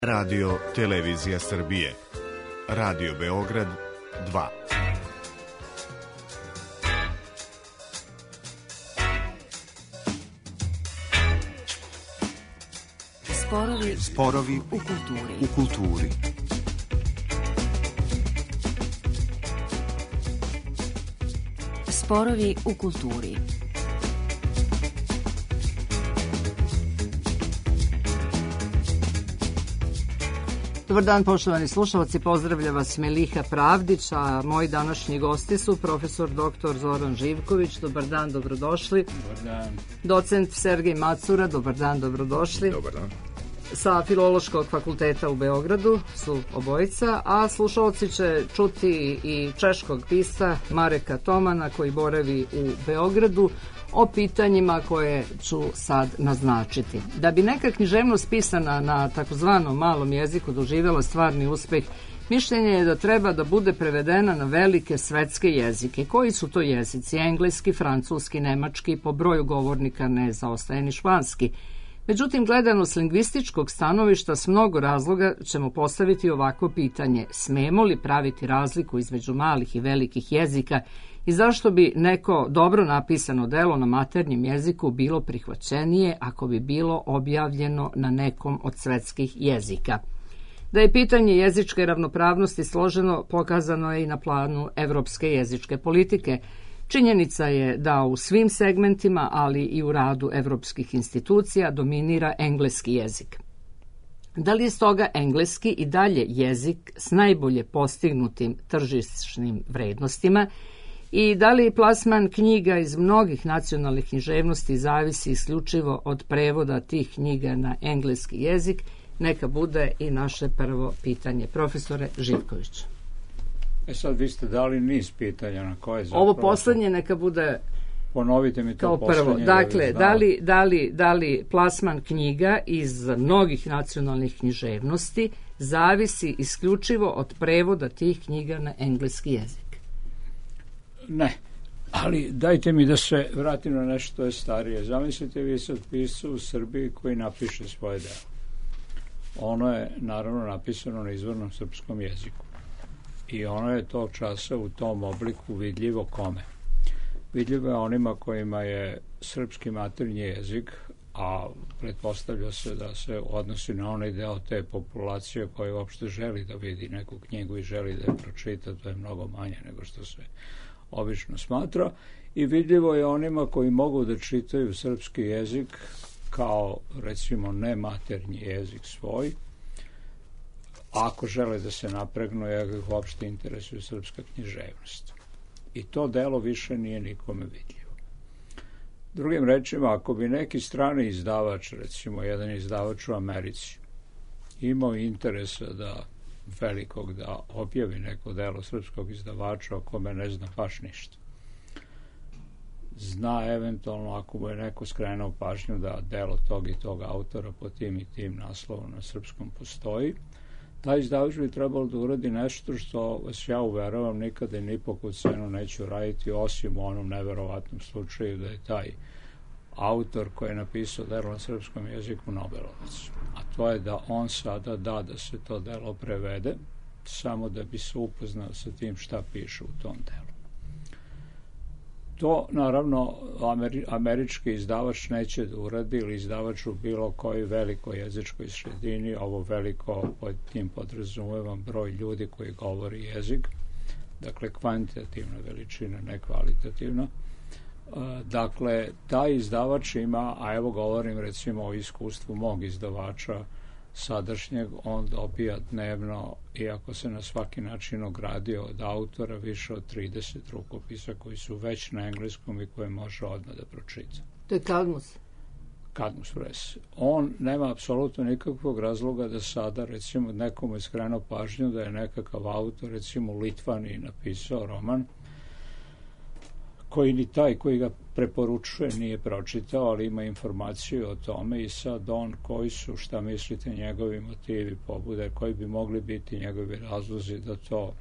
Radio Televizija Srbije. Radio Beograd 2. Sporovi u kulturi. Sporovi u kulturi. Dobar dan, poštovani slušalci, pozdravlja vas Meliha Pravdić, a moji današnji gosti su profesor dr. Zoran Živković. Dobar dan, dobrodošli. Dobar dan. Docent Sergej Macura. Dobar dan, dobrodošli. Dobar dan. Sa Filološkog fakulteta u Beogradu su obojica, a slušalci će čuti i češkog pisca Mareka Tomana koji boravi u Beogradu o pitanjima koje ću sad naznačiti. Da bi neka književnost pisana na takozvanom malom jeziku doživjela stvarni uspeh, mišljenje je da treba da bude prevedena na velike svetske jezike. Koji su to jezici? Engleski, francuski, nemački, po broju govornika ne zaostaje ni španski. Međutim, gledano s lingvističkog stanovišta, s mnogo razloga ćemo postaviti ovako pitanje: smemo li praviti razliku između malih i velikih jezika i zašto bi neko dobro napisano delo na maternjem jeziku bilo prihvaćenije ako bi bilo objavljeno na nekom od svetskih jezika? Da je pitanje jezičke ravnopravnosti složeno, pokazano je i na planu evropske jezičke politike. Činjenica je da u svim segmentima, ali i u radu evropskih institucija, dominira engleski jezik. Da li je stoga engleski i dalje jezik s najbolje postignutim tržišnim vrednostima i da li plasman knjiga iz mnogih nacionalnih književnosti zavisi isključivo od prevoda tih knjiga na engleski jezik? Neka bude i naše prvo pitanje. Profesore Živković. Sad vi ste dali niz pitanja na koje zapravo... Ovo poslednje neka bude... Ponovite mi to kao prvo. Dakle, da li plasman knjiga iz mnogih nacionalnih književnosti zavisi isključivo od prevoda tih knjiga na engleski jezik? Ne, ali dajte mi da se vratim na nešto što je starije. Zamislite vi sad pisca u Srbiji koji napiše svoje delo. Ono je naravno napisano na izvornom srpskom jeziku. I ono je tog časa u tom obliku vidljivo kome? Vidljivo je onima kojima je srpski maternji jezik, a pretpostavlja se da se odnosi na onaj deo te populacije koji uopšte želi da vidi neku knjigu i želi da je pročita. To je mnogo manje nego što se obično smatra. I vidljivo je onima koji mogu da čitaju srpski jezik kao, recimo, nematernji jezik svoj, ako žele da se napregnu, jer ih uopšte interesuje srpska književnost. I to delo više nije nikome vidljivo. Drugim rečima, ako bi neki strani izdavač, recimo jedan izdavač u Americi, imao interesa da velikog da objavi neko delo srpskog izdavača o kome ne zna baš ništa, zna eventualno, ako mu je neko skrenuo pažnju da delo tog i tog autora po tim i tim naslovom na srpskom postoji, taj izdavač bi trebalo da uradi nešto što vas ja uveravam nikada i ni po koju cenu neću raditi, osim u onom neverovatnom slučaju da je taj autor koji je napisao delo na srpskom jeziku Nobelovac. A to je da on sada da se to delo prevede, samo da bi se upoznao sa tim šta piše u tom delu. To, naravno, američki izdavač neće da uradi, ili izdavač u bilo kojoj velikoj jezičkoj sredini. Ovo veliko, pod tim podrazumevam broj ljudi koji govori jezik, dakle kvantitativna veličina, ne kvalitativna. Dakle, taj izdavač ima, a evo govorim recimo o iskustvu mog izdavača sadašnjeg, on dobija dnevno, iako se na svaki način ogradio od autora, više od 30 rukopisa koji su već na engleskom i koje može odmah da pročita. To je Cadmus? Cadmus Press. On nema apsolutno nikakvog razloga da sada, recimo, nekomu je skrenuo pažnju da je nekakav autor, recimo u Litvaniji, napisao roman koji ni taj koji ga preporučuje nije pročitao, ali ima informaciju o tome i sad on, koji su, šta mislite, njegovi motivi pobude, koji bi mogli biti njegovi razlozi da to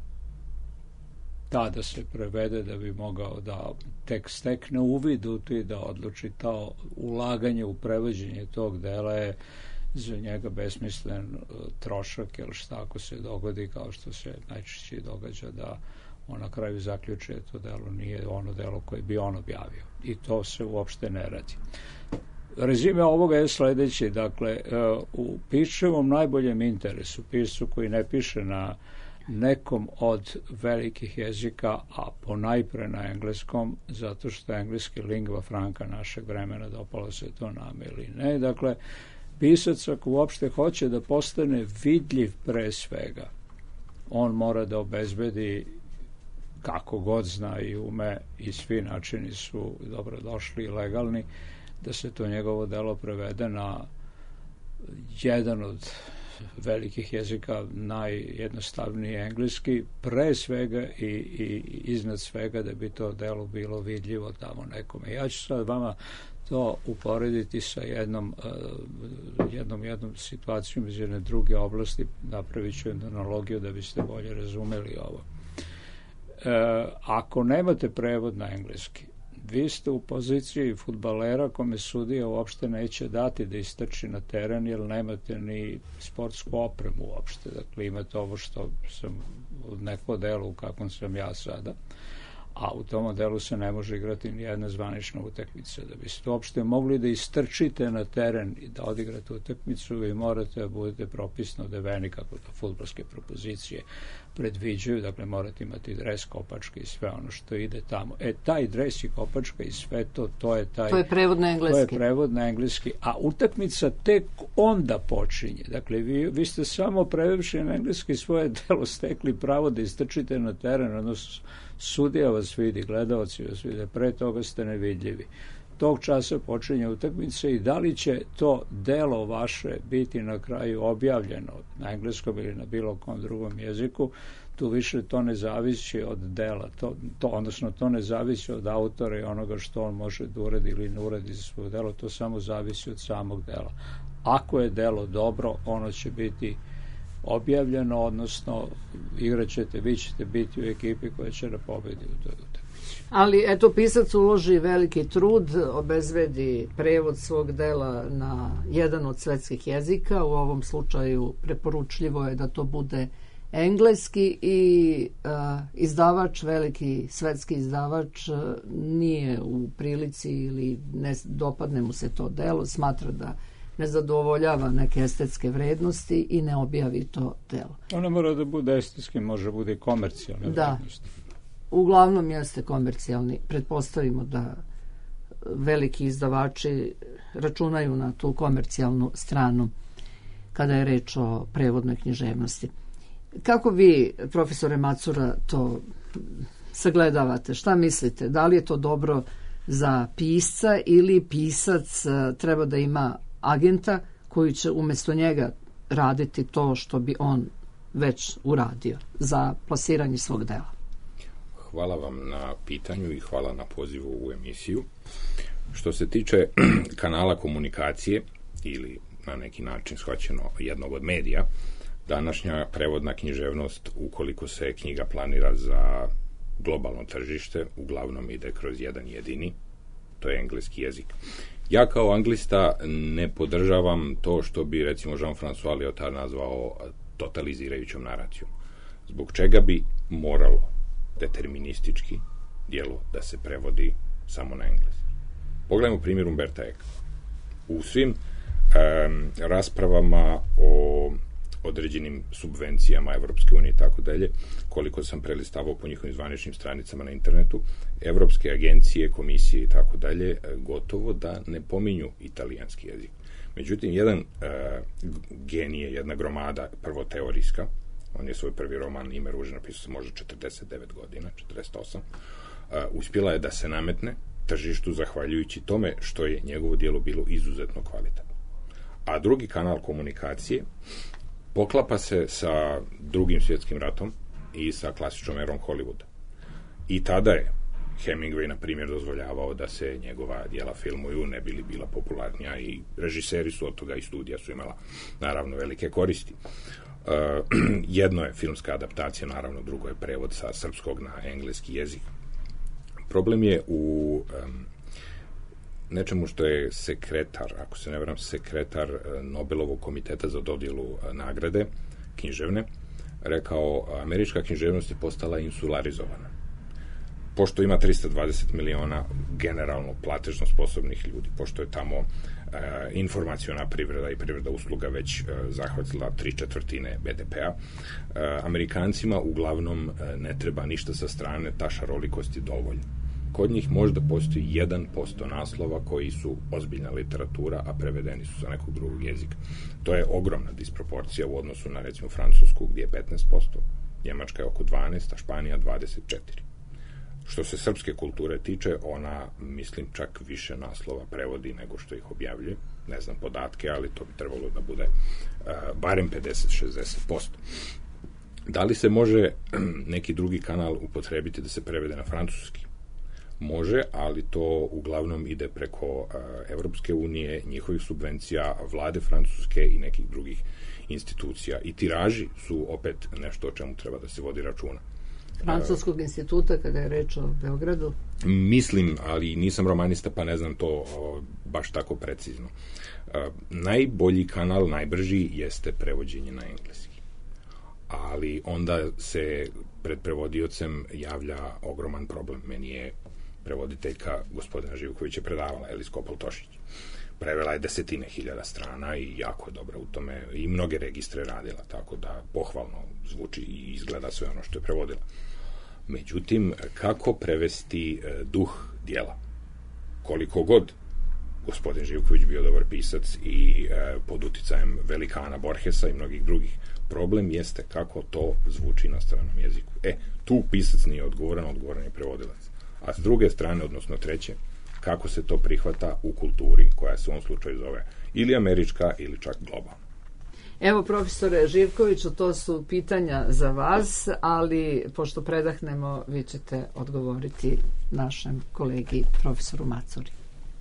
da se prevede, da bi mogao da tek stekne uvid u to i da odluči to ulaganje u prevođenje tog dela je za njega besmislen trošak, jer šta ako se dogodi, kao što se najčešće događa, da on na kraju zaključi da to delo nije ono delo koje bi on objavio. I to se uopšte ne radi. Rezime ovoga je sledeći. Dakle, u Piševom najboljem interesu, piscu koji ne piše na nekom od velikih jezika, a ponajpre na engleskom, zato što je engleski lingva franca našeg vremena, dopalo se to nama ili ne. Dakle, pisac ako uopšte hoće da postane vidljiv pre svega, on mora da obezbedi, kako god zna i ume, i svi načini su dobrodošli i legalni, da se to njegovo delo prevede na jedan od velikih jezika, najjednostavniji engleski, pre svega i iznad svega, da bi to delo bilo vidljivo tamo nekome. Ja ću sad vama to uporediti sa jednom situacijom iz jedne druge oblasti, napravit ću jednu analogiju da biste bolje razumeli ovo. Ako nemate prevod na engleski, vi ste u poziciji fudbalera kome sudija uopšte neće dati da istrči na teren, jer nemate ni sportsku opremu uopšte. Dakle, imate ovo što sam u neko delu u kakvom sam ja sada, a u tom delu se ne može igrati ni jedna zvanična utakmica. Da biste uopšte mogli da istrčite na teren i da odigrate utakmicu, vi morate da budete propisno odeveni, kako to fudbalske propozicije predviđaju. Dakle, morate imati dres, kopačke i sve ono što ide tamo. Taj dres i kopačka i sve to je taj... To je prevod na engleski. To je prevod na engleski, a utakmica tek onda počinje. Dakle, vi ste samo prevevši na engleski svoje delo stekli pravo da istrčite na teren, odnosno sudija vas vidi, gledaoci vas vide, pre toga ste nevidljivi. Tog časa počinje utakmica i da li će to delo vaše biti na kraju objavljeno na engleskom ili na bilo kom drugom jeziku, tu više to ne zavisi od dela, odnosno to ne zavisi od autora i onoga što on može da uradi ili ne uradi za svoje delo, to samo zavisi od samog dela. Ako je delo dobro, ono će biti objavljeno, odnosno igraćete, vi ćete biti u ekipi koja će da pobedi u toj utakmici. Ali eto, pisac uloži veliki trud, obezbedi prevod svog dela na jedan od svetskih jezika, u ovom slučaju preporučljivo je da to bude engleski i izdavač, veliki svetski izdavač nije u prilici ili ne dopadne mu se to delo, smatra da ne zadovoljava neke estetske vrednosti i ne objavi to delo. Ono mora da bude estetski, može bude i komercijalne vrednosti. Uglavnom jeste komercijalni. Pretpostavimo da veliki izdavači računaju na tu komercijalnu stranu kada je reč o prevodnoj književnosti. Kako vi, profesore Macura, to sagledavate? Šta mislite? Da li je to dobro za pisca ili pisac treba da ima agenta koji će umjesto njega raditi to što bi on već uradio za plasiranje svog dela? Hvala vam na pitanju i hvala na pozivu u emisiju. Što se tiče kanala komunikacije ili na neki način shvaćeno jednog od medija, današnja prevodna književnost, ukoliko se knjiga planira za globalno tržište, uglavnom ide kroz jedan jedini, to je engleski jezik. Ja kao anglista ne podržavam to što bi recimo Jean-François Lyotard nazvao totalizirajućom naracijom. Zbog čega bi moralo deterministički djelo da se prevodi samo na engleski. Pogledajmo primjer Umberta Eka. U svim raspravama o određenim subvencijama Evropske unije i tako dalje, koliko sam prelistavao po njihovim zvaničnim stranicama na internetu, evropske agencije, komisije i tako dalje, gotovo da ne pominju italijanski jezik. Međutim, jedan genije, jedna gromada, prvo teorijska, on je svoj prvi roman Ime ruže napisao se možda 49 godina, 48, uspjela je da se nametne tržištu zahvaljujući tome što je njegovo djelo bilo izuzetno kvalitetno. A drugi kanal komunikacije poklapa se sa Drugim svjetskim ratom i sa klasičnom erom Hollywooda. I tada je Hemingway, na primjer, dozvoljavao da se njegova djela filmuju, ne bi li bila popularnija, i režiseri su od toga i studija su imala naravno velike koristi. Jedno je filmska adaptacija, naravno, drugo je prevod sa srpskog na engleski jezik. Problem je u nečemu što je sekretar, ako se ne varam, sekretar Nobelovog komiteta za dodjelu nagrade književne, rekao, američka književnost je postala insularizovana. Pošto ima 320 miliona generalno platežno sposobnih ljudi, pošto je tamo informaciona privreda i privreda usluga već zahvatila 3/4 BDP-a, Amerikancima uglavnom ne treba ništa sa strane, ta šarolikost je dovoljna. Kod njih možda postoji 1% naslova koji su ozbiljna literatura, a prevedeni su sa nekog drugog jezika. To je ogromna disproporcija u odnosu na, recimo, Francusku, gdje je 15%, Njemačka je oko 12%, a Španija 24%. Što se srpske kulture tiče, ona, mislim, čak više naslova prevodi nego što ih objavljuje. Ne znam podatke, ali to bi trebalo da bude barem 50-60%. Da li se može neki drugi kanal upotrebiti da se prevede na francuski? Može, ali to uglavnom ide preko Evropske unije, njihovih subvencija, vlade Francuske i nekih drugih institucija. I tiraži su opet nešto o čemu treba da se vodi računa. Francuskog instituta, kada je reč o Beogradu? Mislim, ali nisam romanista, pa ne znam to baš tako precizno. Najbolji kanal, najbrži, jeste prevođenje na engleski. Ali onda se pred prevodiocem javlja ogroman problem. Meni je prevoditeljka gospodina Živkovića predavala, Elis Kopal-Tošić. Prevela je 10.000 strana i jako je dobra u tome i mnoge registre radila, tako da pohvalno zvuči i izgleda sve ono što je prevodila. Međutim, kako prevesti duh dijela? Koliko god gospodin Živković bio dobar pisac i pod uticajem velikana Borgesa i mnogih drugih, problem jeste kako to zvuči na stranom jeziku. Tu pisac nije odgovoran je prevodilac. A s druge strane, odnosno treće, kako se to prihvata u kulturi koja se u ovom slučaju zove ili američka ili čak globalna. Evo, profesore Živkoviću, to su pitanja za vas, ali pošto predahnemo, vi ćete odgovoriti našem kolegi profesoru Macuri.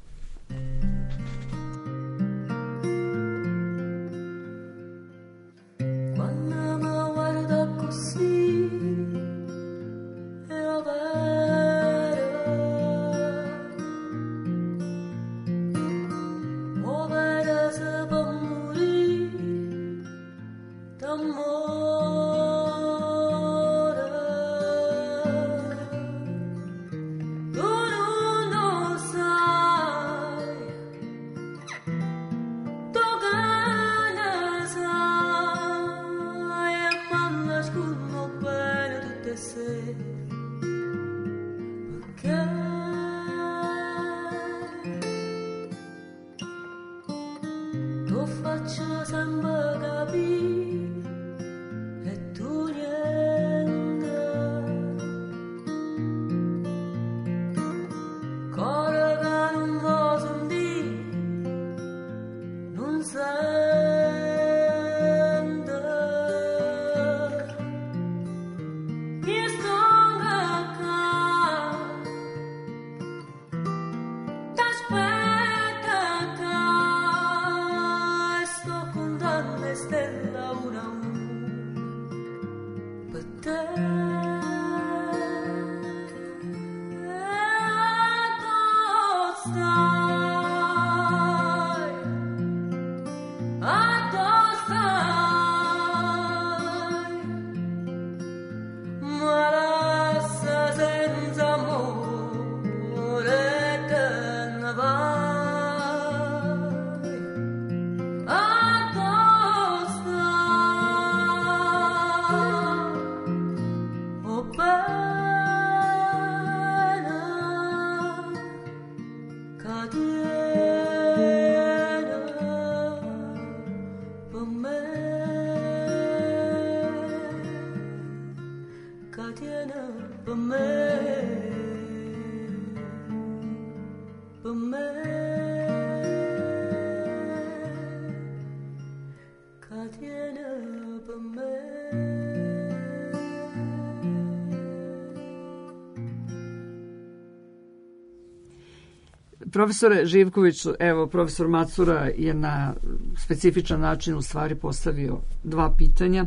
Profesore Živkoviću, evo, profesor Macura je na specifičan način u stvari postavio dva pitanja.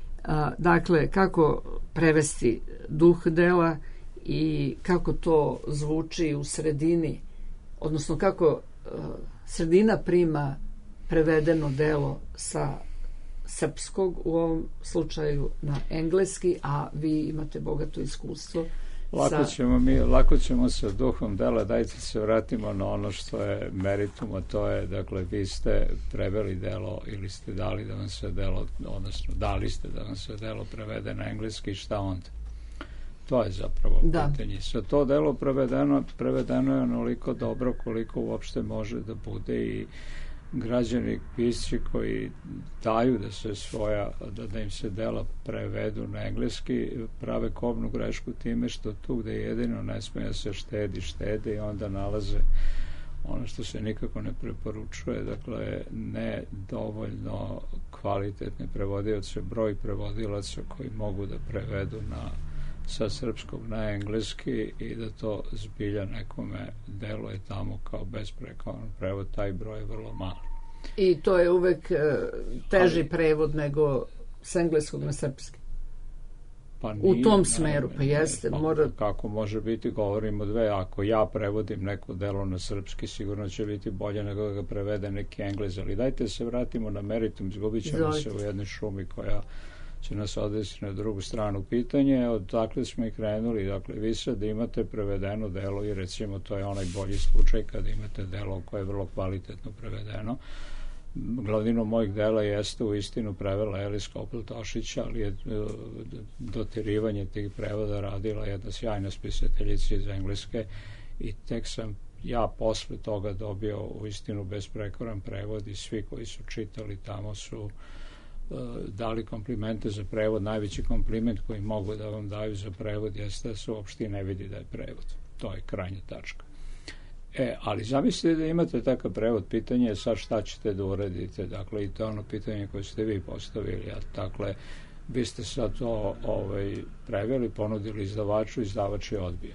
Dakle, kako prevesti duh dela i kako to zvuči u sredini odnosno kako sredina prima prevedeno delo sa srpskog, u ovom slučaju na engleski, a vi imate bogato iskustvo. Lako ćemo sa duhom dela, dajte se vratimo na ono što je meritum, a to je, dakle, vi ste preveli delo ili ste dali da vam se delo, odnosno dali ste da vam se delo prevede na engleski, šta onda? To je zapravo pitanje. Sa to delo prevedeno je onoliko dobro koliko uopšte može da bude i građani, pisci koji daju da se da im se dela prevedu na engleski, prave kobnu grešku time što tu gde jedino ne smije se štede i onda nalaze ono što se nikako ne preporučuje, dakle ne dovoljno kvalitetne prevodioce, broj prevodilaca koji mogu da prevedu sa srpskog na engleski i da to zbilja nekome deluje tamo kao besprekovan prevod, taj broj je vrlo mali. I to je uvek teži prevod nego s engleskog na srpski? Pa nije, u tom smeru, pa jeste. Kako može biti, govorimo dve, ako ja prevodim neko delo na srpski, sigurno će biti bolje nego da ga prevede neki Englez, ali dajte se vratimo na meritum, izgubit ćemo se u jednoj šumi koja će nas odvesti na drugu stranu. Pitanje, odakle smo i krenuli, dakle, vi sad imate prevedeno delo i recimo to je onaj bolji slučaj kada imate delo koje je vrlo kvalitetno prevedeno. Glavnino mojih dela jeste u istinu prevela Elis Kopel-Tošić, ali je dotirivanje tih prevoda radila jedna sjajna spisateljica iz Engleske i tek sam ja posle toga dobio u istinu besprekoran prevod i svi koji su čitali tamo su dali komplimente za prevod. Najveći kompliment koji mogu da vam daju za prevod jeste da se uopšte ne vidi da je prevod. To je krajnja tačka. Ali zamislite da imate takav prevod, pitanje je sad šta ćete da uradite, dakle i to je ono pitanje koje ste vi postavili, dakle vi ste sad to preveli, ponudili izdavaču, izdavač je odbio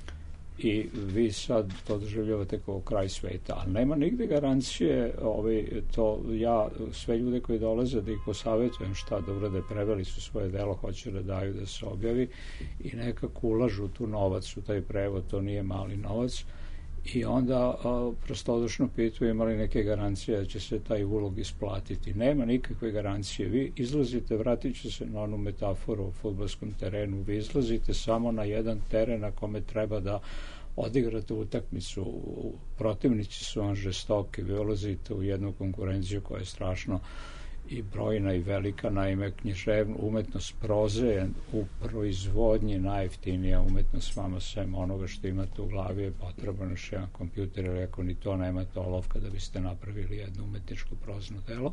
i vi sad to doživljavate kao kraj sveta, ali nema nigde garancije, to ja sve ljude koji dolaze da ih posavjetujem šta da urade, preveli su svoje delo, hoće da daju da se objavi i nekako ulažu tu novac u taj prevod, to nije mali novac i onda prostodušno pitaju ima li neke garancije da će se taj ulog isplatiti. Nema nikakve garancije. Vi izlazite, vratit ću se na onu metaforu o fudbalskom terenu, vi izlazite samo na jedan teren na kome treba da odigrate utakmicu. Protivnici su vam žestoki, vi ulazite u jednu konkurenciju koja je strašno i brojna i velika, naime umetnost proze je u proizvodnji najjeftinija umetnost, vama sem onoga što imate u glavi je potreban još jedan kompjuter, jer ako ni to nemate olovka da biste napravili jedno umetničko prozno delo.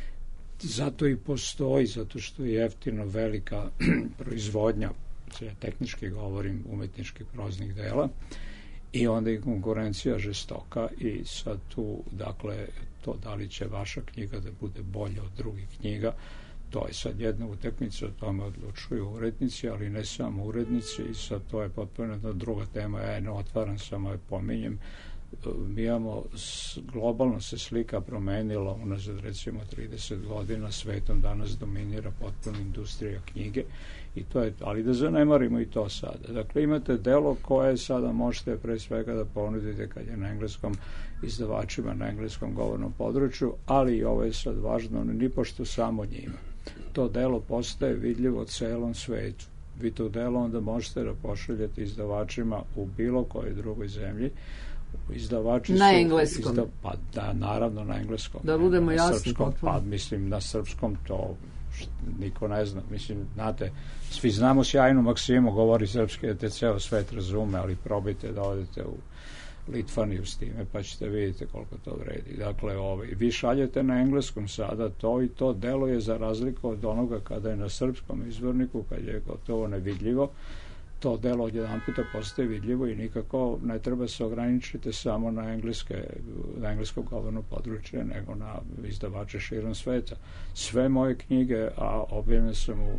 Zato i postoji, zato što je jeftino velika proizvodnja, ja tehnički govorim, umetničkih proznih dela, i onda i konkurencija žestoka i sad tu, dakle, to da li će vaša knjiga da bude bolja od drugih knjiga, to je sad jedna utakmica, o tome odlučuju urednici, ali ne samo urednici i sad to je potpuno jedna druga tema, ja je ne otvaram, samo je pominjem. Mi imamo, globalno se slika promenila unazad recimo 30 godina, svetom danas dominira potpuno industrija knjige i to je, ali da zanemarimo i to sada. Dakle, imate delo koje sada možete pre svega da ponudite kad je na engleskom izdavačima, na engleskom govornom području, ali i ovo je sad važno, ni pošto samo njima. To delo postaje vidljivo celom svetu. Vi to delo onda možete da pošaljete izdavačima u bilo kojoj drugoj zemlji. Izdavači na engleskom. Pa da, naravno na engleskom. Da budemo jasni. Srpskom, pa mislim na srpskom to niko ne zna. Mislim, znate, svi znamo sjajnu maksimu, govori srpski da te ceo svet razume, ali probajte da odete u Litvaniju s time, pa ćete vidjeti koliko to vredi. Dakle, vi šaljete na engleskom sada to i to delo je za razliku od onoga kada je na srpskom izvorniku, kad je gotovo nevidljivo, to delo odjedan puta postaje vidljivo i nikako ne treba se ograničiti samo na englesko govorno područje, nego na izdavače širom sveta. Sve moje knjige, a objavljene sam u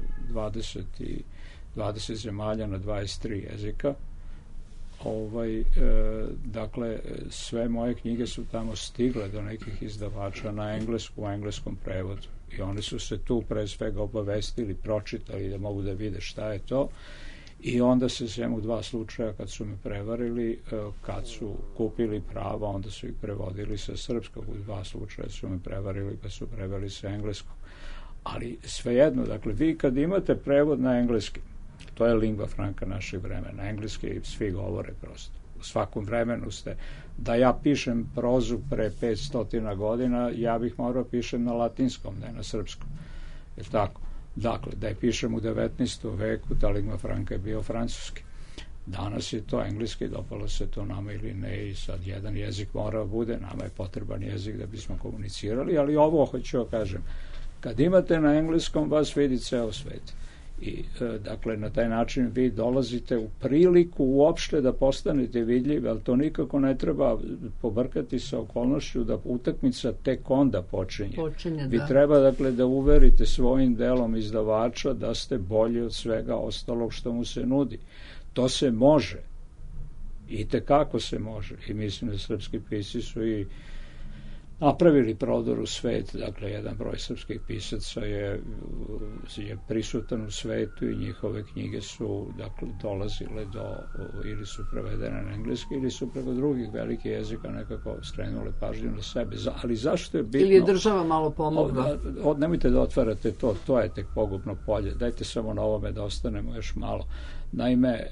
20 zemalja na 23 jezika, dakle, sve moje knjige su tamo stigle do nekih izdavača na englesku, u engleskom prevodu. I oni su se tu pre svega obavestili, pročitali da mogu da vide šta je to. I onda se sem u 2 slučaja kad su me prevarili, kad su kupili prava, onda su ih prevodili sa srpskog, u 2 slučaja su me prevarili pa su preveli sa engleskog. Ali svejedno, dakle, vi kad imate prevod na engleski, to je lingva franka našeg vremena, engleski svi govore prosto. U svakom vremenu ste, da ja pišem prozu pre 500 godina, ja bih morao pišem na latinskom, ne na srpskom. Je tako? Dakle, da je pišem u 19. veku, ta lingva franka je bio francuski. Danas je to engleski, dopalo se to nama ili ne, i sad jedan jezik mora bude, nama je potreban jezik da bismo komunicirali, ali ovo hoću da kažem, kad imate na engleskom, vas vidi ceo svet. I, dakle, na taj način vi dolazite u priliku uopšte da postanete vidljivi, ali to nikako ne treba pobrkati sa okolnošću da utakmica tek onda počinje. Vi treba, dakle, da uverite svojim delom izdavača da ste bolji od svega ostalog što mu se nudi. To se može. I tekako se može. I mislim da srpski pisci su i napravili prodor u svet, dakle, jedan broj srpskih pisaca je prisutan u svetu i njihove knjige su, dakle, dolazile ili su prevedene na engleski ili su preko drugih velikih jezika nekako skrenule pažnju na sebe. Ali zašto je bitno? Ili je država malo pomogla? Nemojte da otvarate to je tek pogubno polje. Dajte samo na ovome da ostanemo još malo. Naime,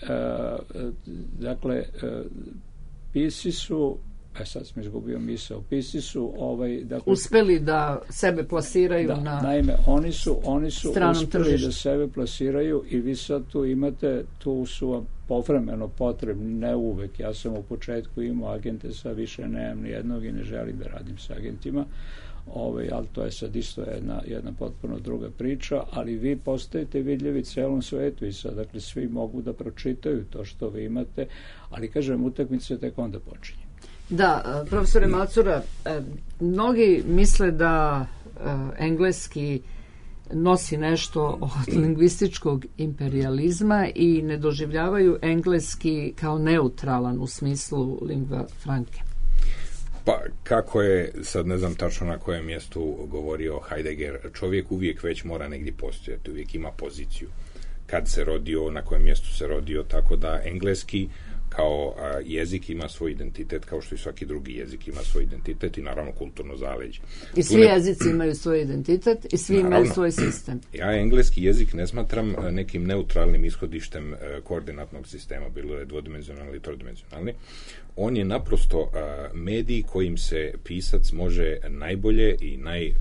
dakle, pisci su, sad sam izgubio misao, pisci su dakle, uspeli da sebe plasiraju naime, oni su uspeli tržištu. Da sebe plasiraju i vi sad tu imate, tu su vam povremeno potrebni, ne uvek. Ja sam u početku imao agente, sad više nemam ni jednog i ne želim da radim sa agentima, ali to je sad isto jedna potpuno druga priča, ali vi postajete vidljivi celom svetu i sad, dakle, svi mogu da pročitaju to što vi imate, ali, kažem, utakmica tek onda počinje. Da, profesore Macura, mnogi misle da engleski nosi nešto od lingvističkog imperijalizma i ne doživljavaju engleski kao neutralan u smislu lingva franke. Pa, kako je, sad ne znam tačno na kojem mjestu govorio Heidegger, čovjek uvijek već mora negdje postojati, uvijek ima poziciju. Kad se rodio, na kojem mjestu se rodio, tako da engleski kao jezik ima svoj identitet, kao što i svaki drugi jezik ima svoj identitet i naravno kulturno zaleđe. I svi jezici imaju svoj identitet i svi imaju svoj sistem. Ja engleski jezik ne smatram nekim neutralnim ishodištem koordinatnog sistema, bilo je dvodimenzionalni ili trodimenzionalni. On je naprosto medij kojim se pisac može najbolje i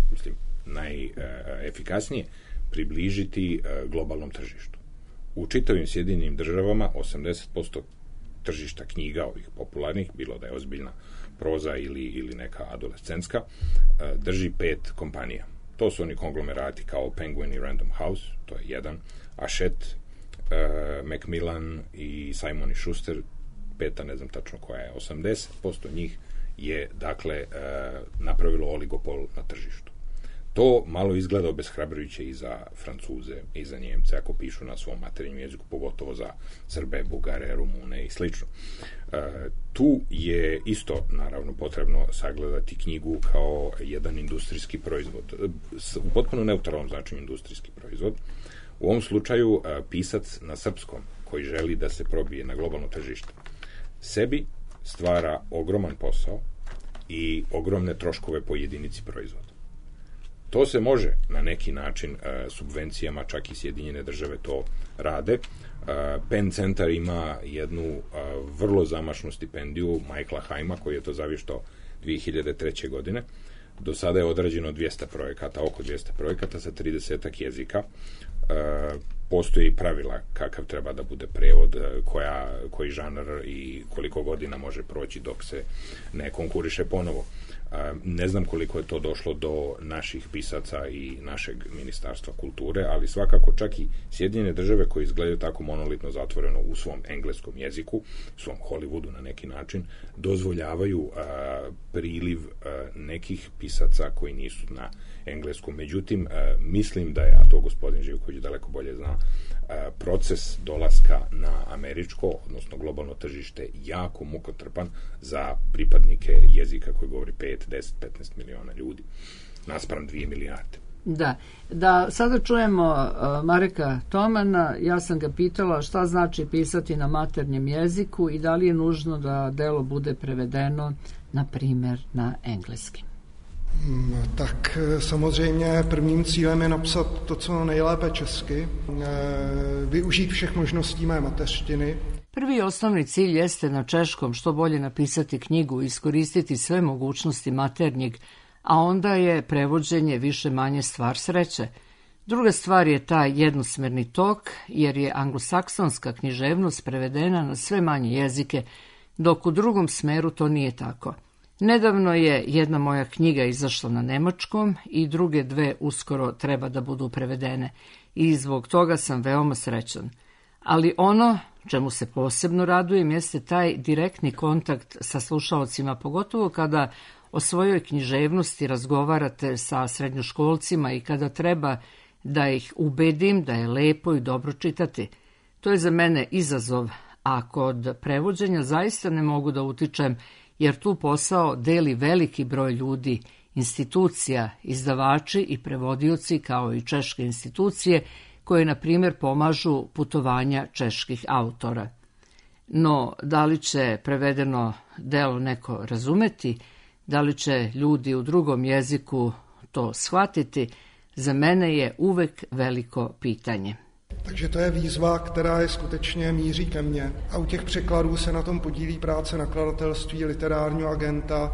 najefikasnije približiti globalnom tržištu. U čitavim Sjedinjenim Državama 80% tržišta knjiga, ovih popularnih, bilo da je ozbiljna proza ili neka adolescentska, drži 5 kompanija. To su oni konglomerati kao Penguin i Random House, to je jedan, Hachette, Macmillan i Simon i Schuster, 5, ne znam tačno koja je, 80% njih je, dakle, napravilo oligopol na tržištu. To malo izgleda obeshrabrujuće i za Francuze i za Njemce, ako pišu na svom materinjem jeziku, pogotovo za Srbe, Bugare, Rumune i slično. Tu je isto, naravno, potrebno sagledati knjigu kao jedan industrijski proizvod, u potpuno neutralnom značenju industrijski proizvod. U ovom slučaju pisac na srpskom, koji želi da se probije na globalno tržište, sebi stvara ogroman posao i ogromne troškove po jedinici proizvoda. To se može na neki način subvencijama, čak i Sjedinjene Države to rade. Penn Centar ima jednu vrlo zamašnu stipendiju Michaela Haima, koji je to zavištao 2003. godine. Do sada je odrađeno 200 projekata, oko 200 projekata sa 30 jezika. Postoje i pravila kakav treba da bude prevod, koji žanr i koliko godina može proći dok se ne konkuriše ponovo. Ne znam koliko je to došlo do naših pisaca i našeg ministarstva kulture, ali svakako čak i Sjedinjene Države, koje izgledaju tako monolitno zatvoreno u svom engleskom jeziku, u svom Hollywoodu na neki način, dozvoljavaju priliv nekih pisaca koji nisu na engleskom. Međutim, mislim da je, a to gospodin Živković daleko bolje zna, proces dolaska na američko, odnosno globalno tržište jako mukotrpan za pripadnike jezika koji govori 5, 10, 15 miliona ljudi, naspram 2 milijarde. Da sada čujemo Mareka Tomana. Ja sam ga pitala šta znači pisati na maternjem jeziku i da li je nužno da delo bude prevedeno, na primjer, na engleski. Tak samozřejmě prvním cílem je napsat to, co nejlépe česky, využít všech možností mé mateřštiny. Prvi osnovni cilj jeste na češkom što bolje napisati knjigu i iskoristiti sve mogućnosti maternjeg, a onda je prevođenje više manje stvar sreće. Druga stvar je taj jednosmerni tok, jer je anglosaksonska književnost prevedena na sve manje jezike, dok u drugom smeru to nije tako. Nedavno je jedna moja knjiga izašla na nemačkom i druge dve uskoro treba da budu prevedene i zbog toga sam veoma srećan. Ali ono čemu se posebno radujem jeste taj direktni kontakt sa slušaocima, pogotovo kada o svojoj književnosti razgovarate sa srednjoškolcima i kada treba da ih ubedim da je lepo i dobro čitati. To je za mene izazov, a kod prevođenja zaista ne mogu da utičem, jer tu posao deli veliki broj ljudi, institucija, izdavači i prevodioci, kao i češke institucije, koje, na primjer, pomažu putovanja čeških autora. No, da li će prevedeno delo neko razumeti, da li će ljudi u drugom jeziku to shvatiti, za mene je uvek veliko pitanje. Takže to je výzva, která je skutečně míří ke mně. A u těch překladů se na tom podílí práce nakladatelství, literárního agenta,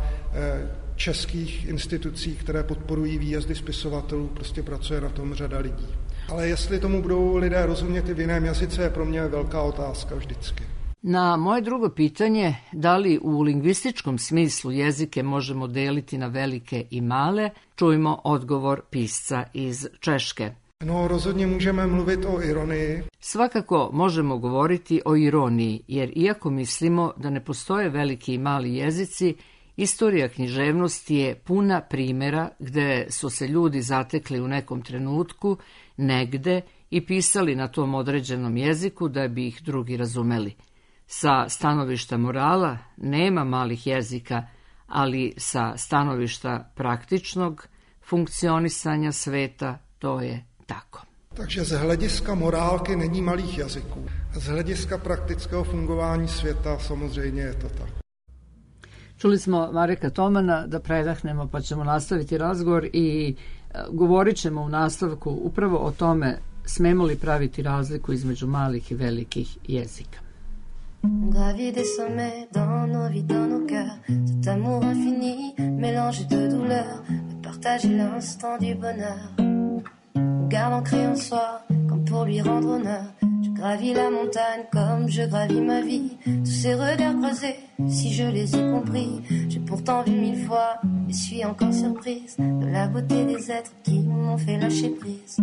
českých institucí, které podporují výjezdy spisovatelů, prostě pracuje na tom řada lidí. Ale jestli tomu budou lidé rozumět i v jiném jazyce, je pro mě velká otázka vždycky. Na moje drugo pitanje, da li u lingvističkom smislu jezike možemo deliti na velike i male, čujmo odgovor pisca iz Češke. No, rozhodně můžeme mluvit o ironii. Svakako možemo govoriti o ironiji, jer iako mislimo da ne postoje veliki i mali jezici, istorija književnosti je puna primjera gde su se ljudi zatekli u nekom trenutku, negde, i pisali na tom određenom jeziku da bi ih drugi razumeli. Sa stanovišta morala nema malih jezika, ali sa stanovišta praktičnog funkcionisanja sveta to je tako. Takže z hlediska morálky není malých jazyků. A z hlediska praktického fungování světa samozřejmě je to tak. Čuli smo Mareka Tomana, da predahnemo pa ćemo nastaviti razgovor i govorit ćemo u nastavku upravo o tome smemo li praviti razliku između malih i velikih jezika. On gravit des sommets dans nos vies, dans nos cœurs. Cet amour infini, mélange de douleur, de partager l'instant du bonheur. On garde ancré en soi, comme pour lui rendre honneur. Je gravis la montagne comme je gravis ma vie. Tous ces regards croisés, si je les ai compris, j'ai pourtant vu 1000 fois et suis encore surprise de la beauté des êtres qui m'ont fait lâcher prise.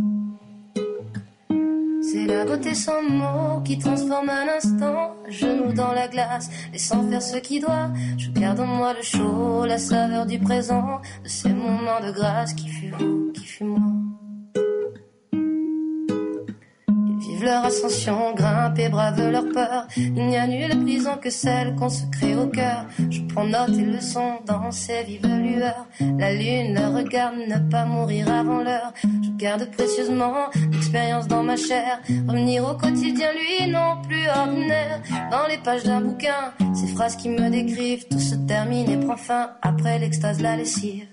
C'est la beauté sans mots qui transforme un instant, genoux dans la glace, laissant faire ce qui doit. Je garde en moi le chaud, la saveur du présent, de ces moments de grâce qui fut vous, qui fut moi. Ils vivent leur ascension, grimpent et bravent leur peur. Il n'y a nulle prison que celle qu'on se crée au cœur. Je prends note et leçon dans ces vives lueurs. La lune leur regarde, ne pas mourir avant l'heure. Je garde précieusement l'expérience dans ma chair. Revenir au quotidien, lui, non plus ordinaire. Dans les pages d'un bouquin, ces phrases qui me décrivent, tout se termine et prend fin après l'extase, la lessive.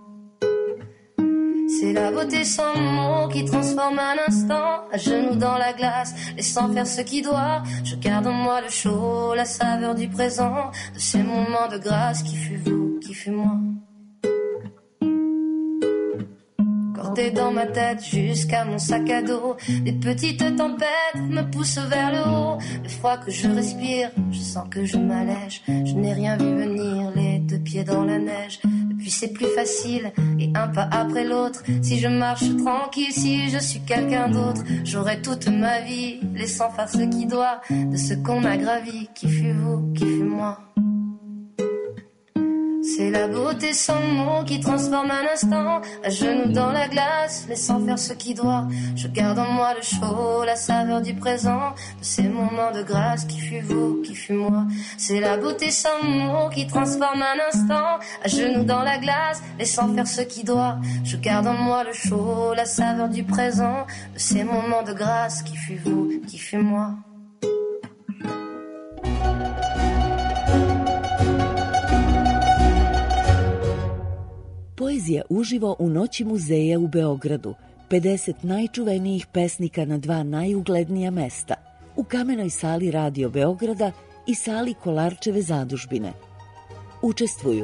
C'est la beauté sans mots qui transforme un instant, à genoux dans la glace, laissant faire ce qui doit. Je garde en moi le chaud, la saveur du présent, de ces moments de grâce qui fut vous, qui fut moi. Cordé dans ma tête jusqu'à mon sac à dos, les petites tempêtes me poussent vers le haut. Le froid que je respire, je sens que je m'allège. Je n'ai rien vu venir, les deux pieds dans la neige. Puis c'est plus facile, et un pas après l'autre. Si je marche tranquille, si je suis quelqu'un d'autre, j'aurai toute ma vie, laissant faire ce qui doit, de ce qu'on a gravi, qui fut vous, qui fut moi. C'est la beauté sans mots qui transforme un instant, à genoux dans la glace, laissant faire ce qui doit. Je garde en moi le chaud, la saveur du présent, de ces moments de grâce qui fut vous, qui fut moi. C'est la beauté sans mots qui transforme un instant, à genoux dans la glace, laissant faire ce qui doit. Je garde en moi le chaud, la saveur du présent, de ces moments de grâce qui fut vous, qui fut moi. Poezija uživo u Noći muzeja u Beogradu. 50 najčuvenijih pesnika na 2 najuglednija mesta. U Kamenoj sali Radio Beograda i sali Kolarčeve zadužbine. Učestvuju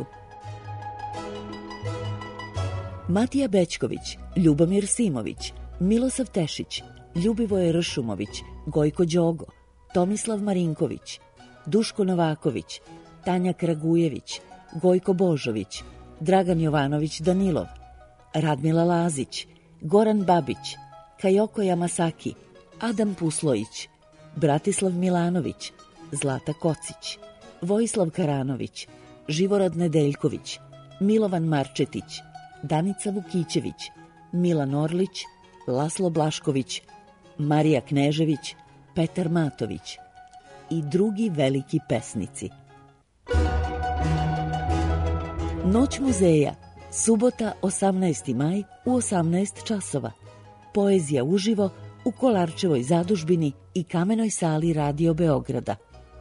Matija Bećković, Ljubomir Simović, Milosav Tešić, Ljubivoje Ršumović, Gojko Đogo, Tomislav Marinković, Duško Novaković, Tanja Kragujević, Gojko Božović, Dragan Jovanović Danilov, Radmila Lazić, Goran Babić, Kajoko Yamasaki, Adam Puslojić, Bratislav Milanović, Zlata Kocić, Vojislav Karanović, Živorad Nedeljković, Milovan Marčetić, Danica Vukićević, Milan Orlić, Laslo Blašković, Marija Knežević, Petar Matović i drugi veliki pesnici. Noć muzeja, subota 18. maj u 18 časova. Poezija uživo u Kolarčevoj zadužbini i Kamenoj sali Radio Beograda.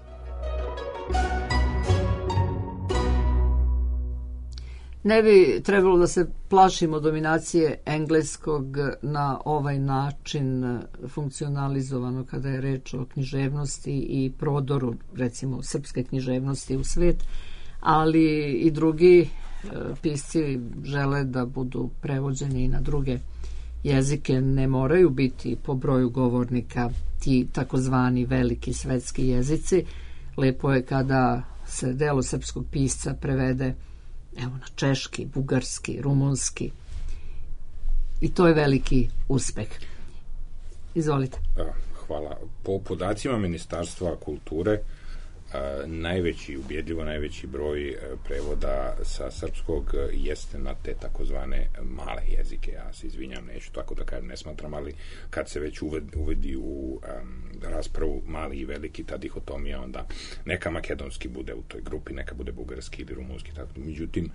Ne bi trebalo da se plašimo dominacije engleskog na ovaj način funkcionalizovano kada je reč o književnosti i prodoru, recimo, srpske književnosti u svet, ali i drugi pisci žele da budu prevođeni i na druge jezike. Ne moraju biti po broju govornika ti takozvani veliki svetski jezici. Lepo je kada se delo srpskog pisca prevede na češki, bugarski, rumunski. I to je veliki uspeh. Izvolite. Hvala. Po podacima Ministarstva kulture, ubjedljivo najveći broj prevoda sa srpskog jeste na te takozvane male jezike. Ja se izvinjam, neću tako da kažem, ne smatram, ali kad se već uvedi u raspravu mali i veliki, ta dihotomija, onda neka makedonski bude u toj grupi, neka bude bugarski ili rumunski. Tako. Međutim,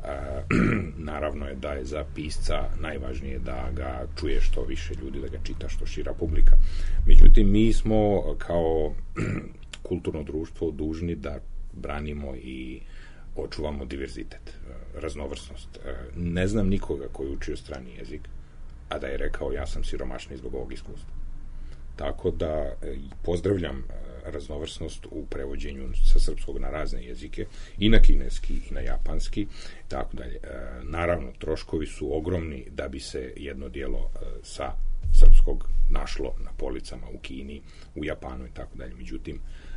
naravno je da je za pisca najvažnije da ga čuje što više ljudi, da ga čita što šira publika. Međutim, mi smo kao kulturno društvo dužni da branimo i očuvamo diverzitet, raznovrsnost. Ne znam nikoga koji je učio strani jezik, a da je rekao ja sam siromašni zbog ovog iskustva. Tako da pozdravljam raznovrsnost u prevođenju sa srpskog na razne jezike, i na kineski, i na japanski, tako dalje. Naravno, troškovi su ogromni da bi se jedno dijelo sa srpskog našlo na policama u Kini, u Japanu i tako dalje. Međutim,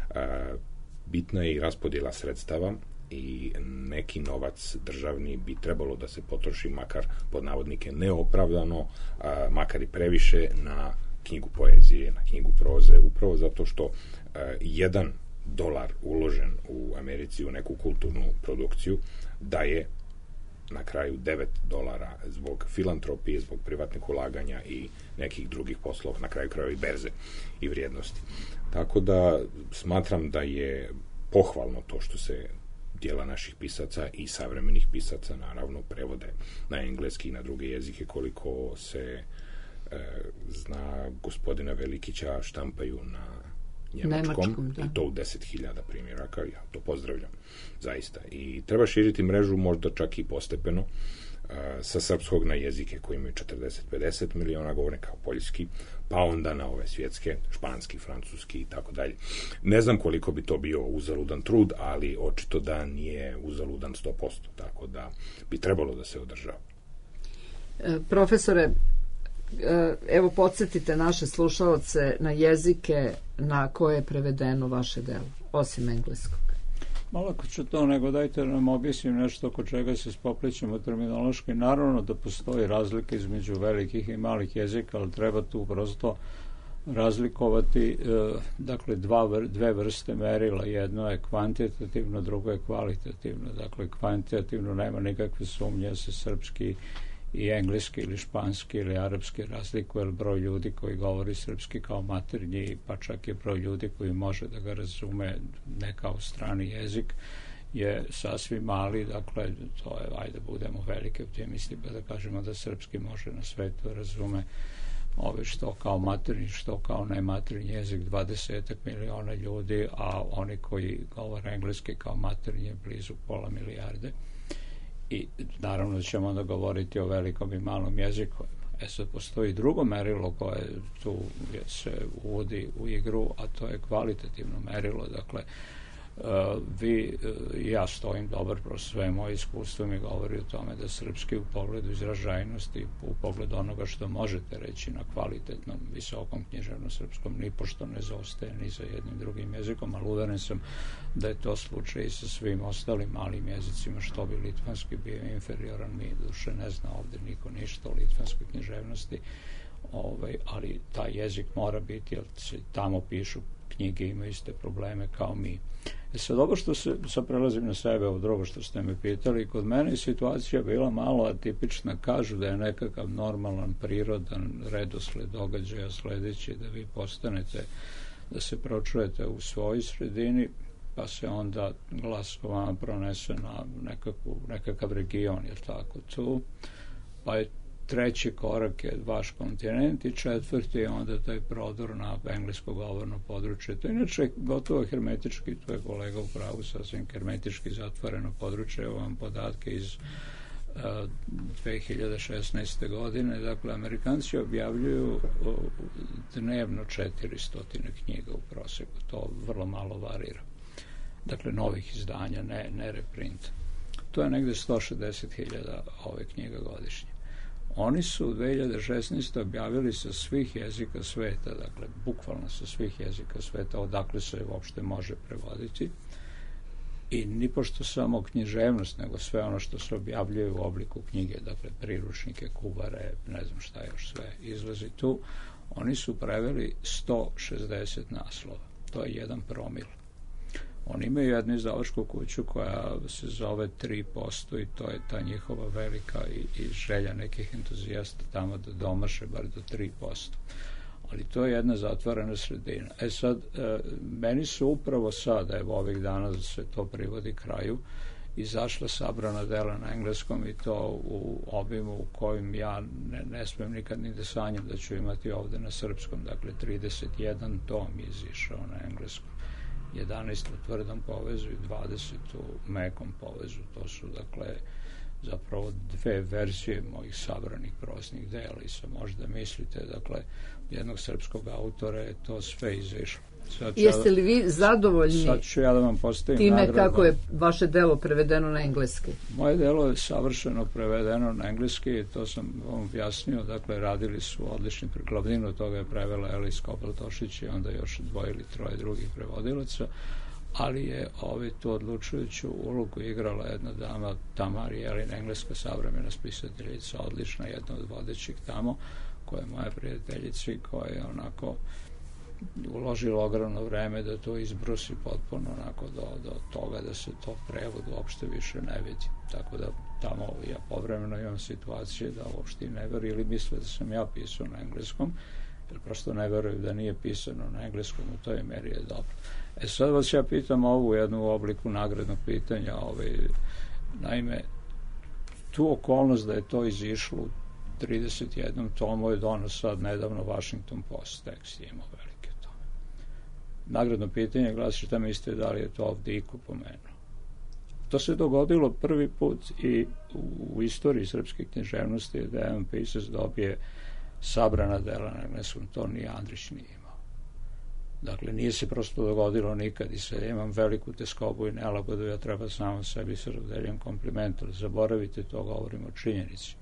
bitna je i raspodjela sredstava i neki novac državni bi trebalo da se potroši makar pod navodnike neopravdano, makar i previše na knjigu poezije, na knjigu proze, upravo zato što $1 uložen u Americi u neku kulturnu produkciju daje na kraju $9 zbog filantropije, zbog privatnih ulaganja i nekih drugih poslova, na kraju krajeva i berze i vrijednosti. Tako da smatram da je pohvalno to što se dijela naših pisaca i savremenih pisaca naravno prevode na engleski i na druge jezike, koliko se zna gospodina Velikića štampaju na njemačkom i to u 10.000 primjeraka. Ja to pozdravljam zaista i treba širiti mrežu možda čak i postepeno sa srpskog na jezike koji imaju 40-50 miliona govornika, kao poljski, pa onda na ove svjetske, španski, francuski i tako dalje. Ne znam koliko bi to bio uzaludan trud, ali očito da nije uzaludan 100%, tako da bi trebalo da se održava. Profesore, evo podsjetite naše slušaoce na jezike na koje je prevedeno vaše delo, osim engleskog. Malako ću to, nego dajte nam objasnim nešto oko čega se spoplićemo terminološki. Naravno da postoji razlika između velikih i malih jezika, ali treba tu prosto razlikovati dakle dve vrste merila. Jedno je kvantitativno, drugo je kvalitativno. Dakle, kvantitativno nema nikakve sumnje da se srpski i engleski ili španski ili arapski razlikuje, jer broj ljudi koji govori srpski kao maternji, pa čak je broj ljudi koji može da ga razume ne kao strani jezik, je sasvim mali. Dakle, to je, ajde budemo velike optimisti pa da kažemo da srpski može na svetu razume što kao maternji, što kao nematernji jezik 20 miliona ljudi, a oni koji govore engleski kao maternji je blizu pola milijarde. I naravno da ćemo onda govoriti o velikom i malom jeziku. Sad postoji drugo merilo koje tu se uvodi u igru, a to je kvalitativno merilo. Dakle, ja stojim dobar, prosto sve moje iskustvo mi govori o tome da srpski u pogledu izražajnosti, u pogledu onoga što možete reći na kvalitetnom, visokom književnom srpskom, nipošto ne zaostaje ni za jednim drugim jezikom, ali uveren sam da je to slučaj i sa svim ostalim malim jezicima, što bi litvanski bio inferioran. Mi duše ne zna ovde niko ništa o litvanskoj književnosti, ali taj jezik mora biti, jer se tamo pišu knjige, imaju iste probleme kao mi. Sad ovo što se, sad prelazim na sebe, ovo drugo što ste me pitali, kod mene je situacija bila malo atipična. Kažu da je nekakav normalan, prirodan redosled događaja sledeći, da vi postanete, da se pročujete u svojoj sredini, pa se onda glas o vama pronese na nekakav region, je tako tu, pa je treći korak je vaš kontinent i četvrti je onda taj prodor na englesko govorno područje. To je inače gotovo hermetički, to je kolega u pravu, sasvim hermetički zatvoreno područje. Evo vam podatke iz 2016. godine. Dakle, Amerikanci objavljuju dnevno 400 knjiga u proseku. To vrlo malo varira. Dakle, novih izdanja, ne reprint. To je negde 160.000 ove knjiga godišnje. Oni su u 2016. objavili sa svih jezika sveta, dakle, bukvalno sa svih jezika sveta, odakle se uopšte može prevoditi. I nipošto samo književnost, nego sve ono što se objavljuje u obliku knjige, dakle, priručnike, kuvare, ne znam šta još sve izlazi tu, oni su preveli 160 naslova. To je 1 promil. Oni imaju jednu izdavačku kuću koja se zove 3% i to je ta njihova velika i želja nekih entuzijasta tamo da domaše bar do 3%. Ali to je jedna zatvorena sredina. Sad, meni su upravo sada, evo ovih dana da se to privodi kraju, izašla sabrana dela na engleskom i to u obimu u kojim ja ne smem nikad ni da sanjam da ću imati ovde na srpskom. Dakle, 31 tom je izišao na engleskom. 11 u tvrdom povezu i 20 u mekom povezu. To su, dakle, zapravo 2 verzije mojih sabranih prosnih dela i sa možda mislite, dakle, jednog srpskog autora je to sve izašlo. Jeste li vi zadovoljni sad ću ja da vam postavim time nagradu. Kako je vaše delo prevedeno na engleski? Moje delo je savršeno prevedeno na engleski i to sam vam objasnio. Dakle, radili su odlični, glavninu toga je prevela Elis Kopel-Tošić i onda još 2 ili 3 drugih prevodilaca, ali je tu odlučujuću ulogu igrala jedna dama, Tamar Jelin, engleska savremena spisateljica, odlična, jedna od vodećih tamo, koja je moja prijateljica i koja je onako uložila ogromno vreme da to izbrusi potpuno onako do toga da se to prevod uopšte više ne vidi. Tako da tamo ja povremeno imam situacije da uopšte ne veruju ili misle da sam ja pisao na engleskom, jer prosto ne veruju da nije pisano na engleskom, u toj meri je dobro. Sad vas ja pitam ovu jednu obliku nagradnog pitanja. Naime, tu okolnost da je to izišlo u 31 tomu je donos sad nedavno Washington Post, tekst je imao velike tome. Nagradno pitanje glasi šta mislite da li je to ovdje iko pomenuo. To se dogodilo prvi put i u istoriji srpske književnosti da jedan pisac dobije sabrana dela na engleskom, to ni Andrić nije imao. Dakle, nije se prosto dogodilo nikad i sad imam veliku teskobu i nelagodu, ja treba samo sebi sa rodeljem komplimentom. Zaboravite to, govorim o činjenici.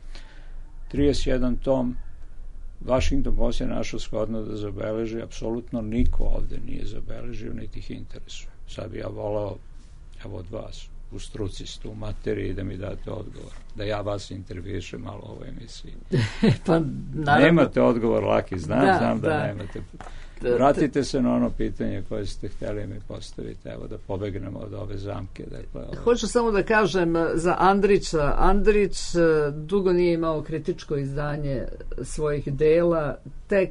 31 tom, Washington Post je našao shodno da zabeleži, apsolutno niko ovde nije zabeležio, niti ih interesuje. Sad bi ja volao, evo od vas, u struci ste u materiji i da mi date odgovor. Da ja vas intervjušem malo u ovoj emisiji. Pa, naravno. Nemate odgovor, Laki, znam da nemate. Vratite se na ono pitanje koje ste htjeli mi postaviti, evo da pobegnemo od ove zamke. Dakle, Hoću samo da kažem za Andrića. Andrić dugo nije imao kritičko izdanje svojih dela, tek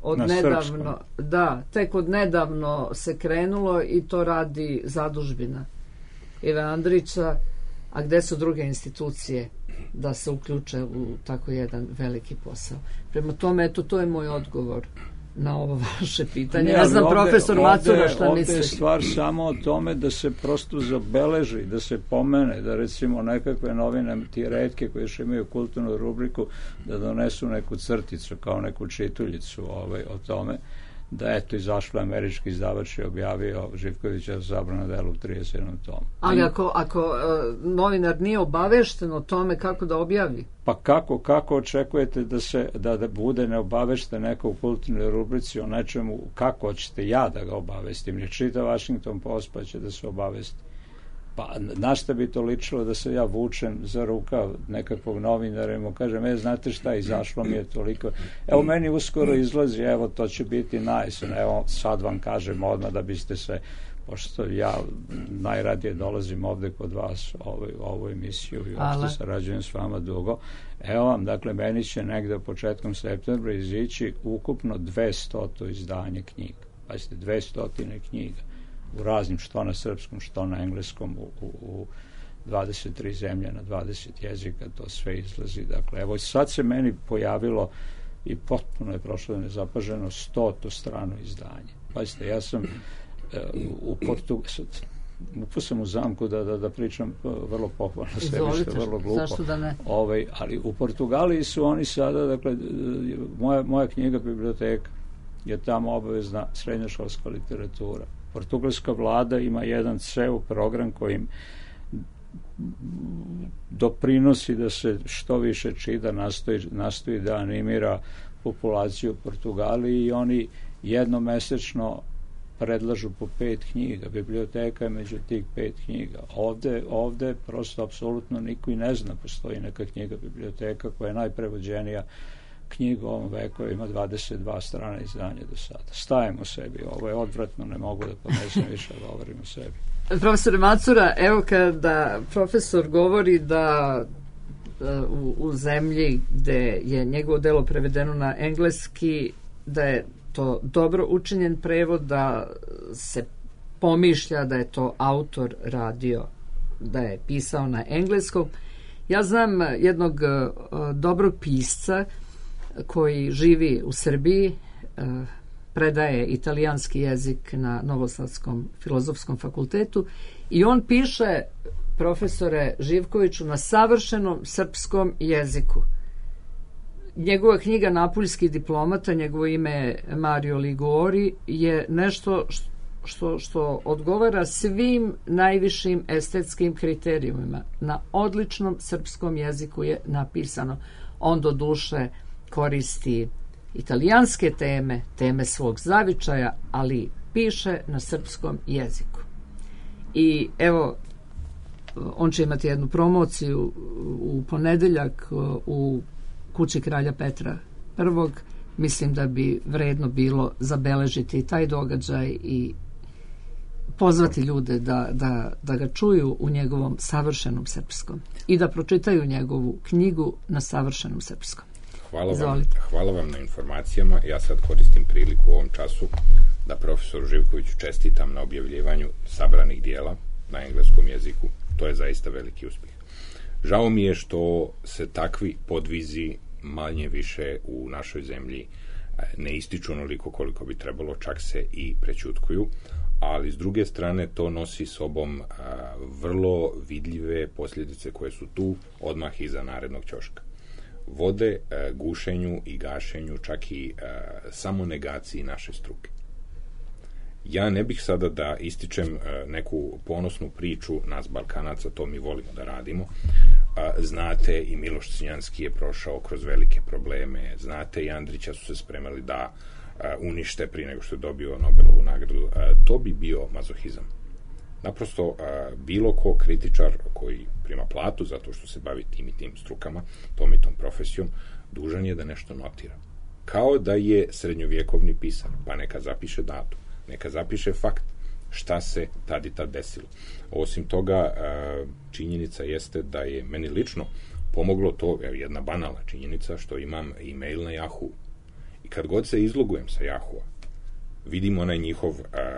od nedavno se krenulo i to radi zadužbina Ive Andrića, a gde su druge institucije da se uključe u tako jedan veliki posao. Prema tome, eto, to je moj odgovor na ovo vaše pitanje. Ne znam, profesor Macura, šta misli? Ovdje je stvar samo o tome da se prosto zabeleži, da se pomene, da recimo nekakve novine, ti retke koje još imaju kulturnu rubriku, da donesu neku crticu, kao neku čituljicu o tome, da eto izašlo američki izdavač i objavio Živkovića zabrana delu u 31. tomu. Ali ako novinar nije obavešten o tome, kako da objavi? Pa kako očekujete da bude neobavešten neko u kulturnoj rubrici o nečemu, kako hoćete ja da ga obavestim? Ne čita Washington Post pa će da se obavesti. Pa na šta bi to ličilo da se ja vučem za rukav nekakvog novinara i mu kažem, znate šta, izašlo mi je toliko. Evo, meni uskoro izlazi, evo, to će biti najesen. Evo, sad vam kažem odmah da biste se, pošto ja najradije dolazim ovde kod vas u ovu emisiju i uopšte sarađujem s vama dugo. Evo vam, dakle, meni će negde početkom septembra izići ukupno 200 izdanje knjiga. Pazite, 200 knjiga. U raznim, što na srpskom, što na engleskom, u 23 zemlje, na 20 jezika, to sve izlazi. Dakle, evo, sad se meni pojavilo i potpuno je prošlo nezapaženo 100 strano izdanje. Pazite, ja sam upao sam u zamku da pričam vrlo pohvalno sebi, što je vrlo glupo. Zašto da ne? Ali u Portugaliji su oni sada, dakle, moja knjiga biblioteka je tamo obavezna srednjoškolska literatura. Portugalska vlada ima jedan ceo program kojim doprinosi da se što više čita, nastoji da animira populaciju u Portugaliji i oni jednomesečno predlažu po 5 knjiga. Biblioteka je među tih 5 knjiga. Ovde prosto apsolutno niko i ne zna, postoji neka knjiga biblioteka koja je najprevođenija knjiga u ovom veku, ima 22 strana izdanja do sada. Stavimo sebi, ovo je odvratno, ne mogu da podnesem više da govorim o sebi. Profesor Macura, evo kada profesor govori da u zemlji gde je njegovo delo prevedeno na engleski, da je to dobro učinjen prevod, da se pomišlja da je to autor radio, da je pisao na engleskom. Ja znam jednog dobrog pisca koji živi u Srbiji, predaje italijanski jezik na Novosadskom filozofskom fakultetu i on piše, profesore Živkoviću, na savršenom srpskom jeziku. Njegova knjiga Napuljski diplomata, njegovo ime je Mario Liguori, je nešto što odgovara svim najvišim estetskim kriterijumima. Na odličnom srpskom jeziku je napisano. On do duše koristi italijanske teme svog zavičaja, ali piše na srpskom jeziku. I evo, on će imati jednu promociju u ponedeljak u kući kralja Petra I. Mislim da bi vredno bilo zabeležiti taj događaj i pozvati ljude da ga čuju u njegovom savršenom srpskom i da pročitaju njegovu knjigu na savršenom srpskom. Hvala vam na informacijama. Ja sad koristim priliku u ovom času da profesoru Živkoviću čestitam na objavljivanju sabranih dijela na engleskom jeziku. To je zaista veliki uspjeh. Žao mi je što se takvi podvizi manje više u našoj zemlji ne ističu onoliko koliko bi trebalo, čak se i prećutkuju, ali s druge strane to nosi sobom vrlo vidljive posljedice koje su tu odmah iza narednog ćoška. Vode gušenju i gašenju, čak i samonegaciji naše struke. Ja ne bih sada da ističem neku ponosnu priču nas Balkanaca, to mi volimo da radimo. Znate, i Miloš Crnjanski je prošao kroz velike probleme, znate, i Andrića su se spremali da unište prije nego što je dobio Nobelovu nagradu. To bi bio mazohizam. Naprosto, bilo ko kritičar koji prima platu zato što se bavi tim i tim strukama, tom i tom profesijom, dužan je da nešto notira. Kao da je srednjovjekovni pisar, pa neka zapiše datum, neka zapiše fakt, šta se tad i tad desilo. Osim toga, činjenica jeste da je meni lično pomoglo to, jedna banalna činjenica, što imam e-mail na Yahoo. I kad god se izlogujem sa Yahoo-a, vidim onaj njihov